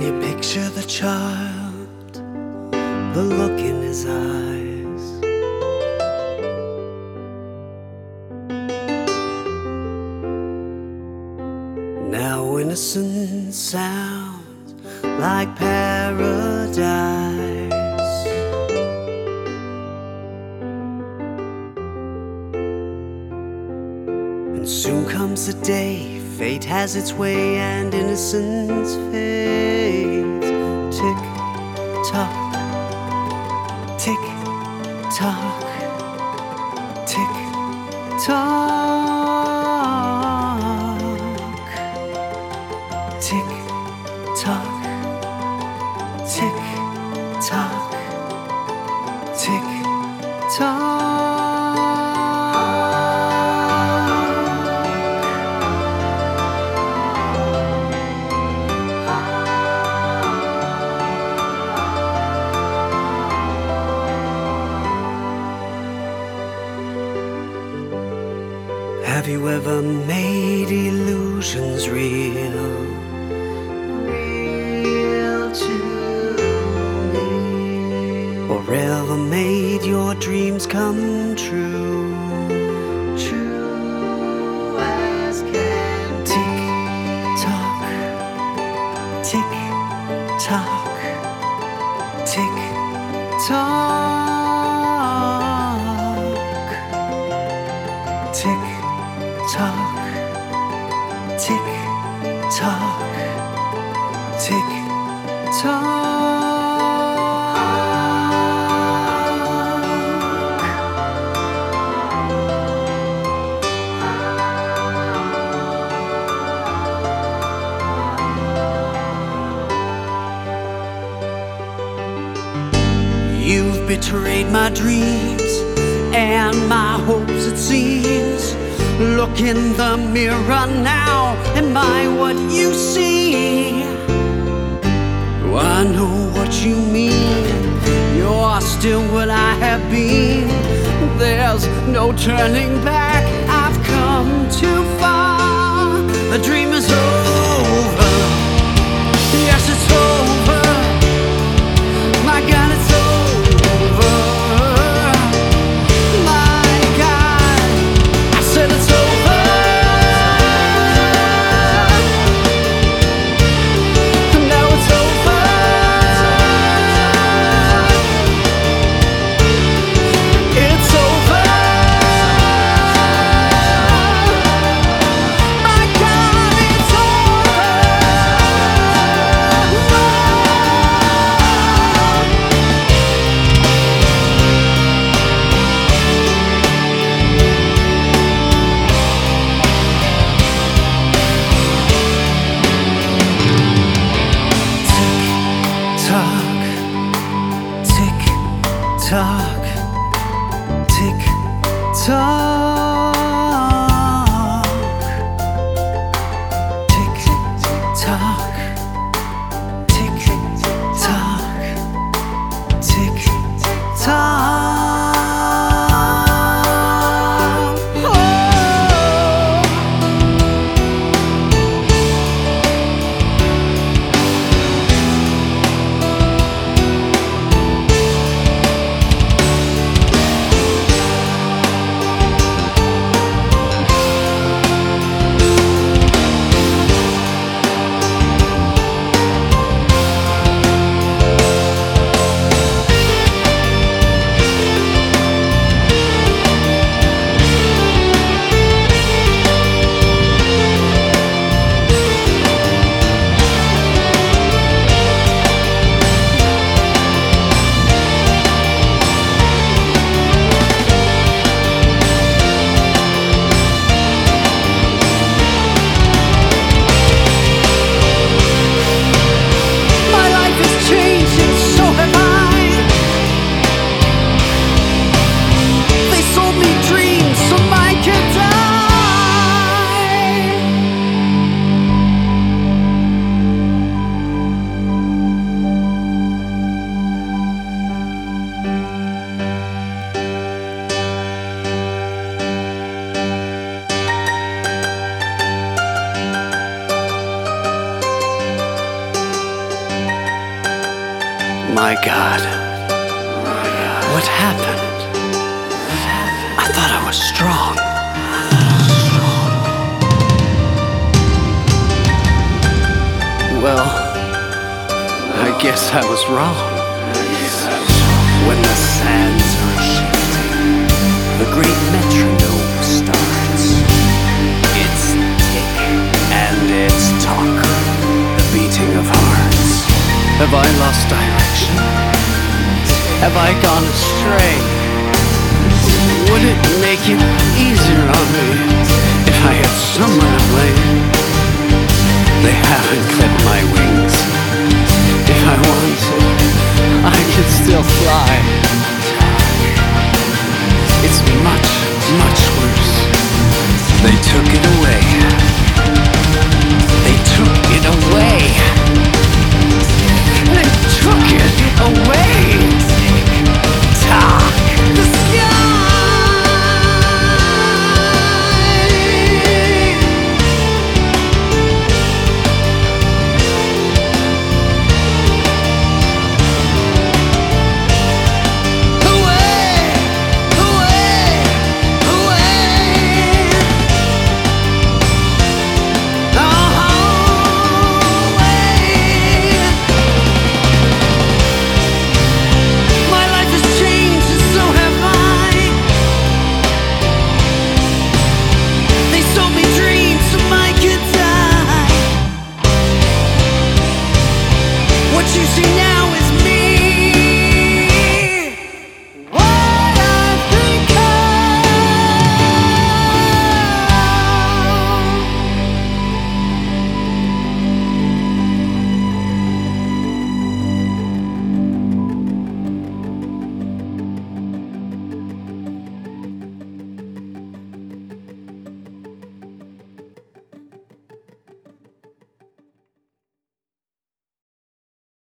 you picture the child, the look in his eyes? Now innocence sounds like paradise, and soon comes the day fate has its way and innocence fades. Tick tock, tick tock, tick tock, tick tock, tick tock, tick tock. Have you ever made illusions real? Real to me? Or ever made your dreams come true? True as can. Tick tock, tick tock, tick tock, tick tock, tick tock, tick tock. You've betrayed my dreams and my hopes, it seems. Look in the mirror now, am I what you see? I know what you mean, you're still what I have been. There's no turning back, I've come too far. The dream is over, yes it's over. My God, it's over. Tock, tick tock, tick tock, tick tock, tick tock. My God, what happened? I thought I was strong. Well, I guess I was wrong. When the sands are shifting, the great metronome starts. It's tick and it's tock, the beating of hearts. Have I lost direction? Have I gone astray? Would it make it easier on me if I had someone to blame? They haven't clipped my wings. If I wanted,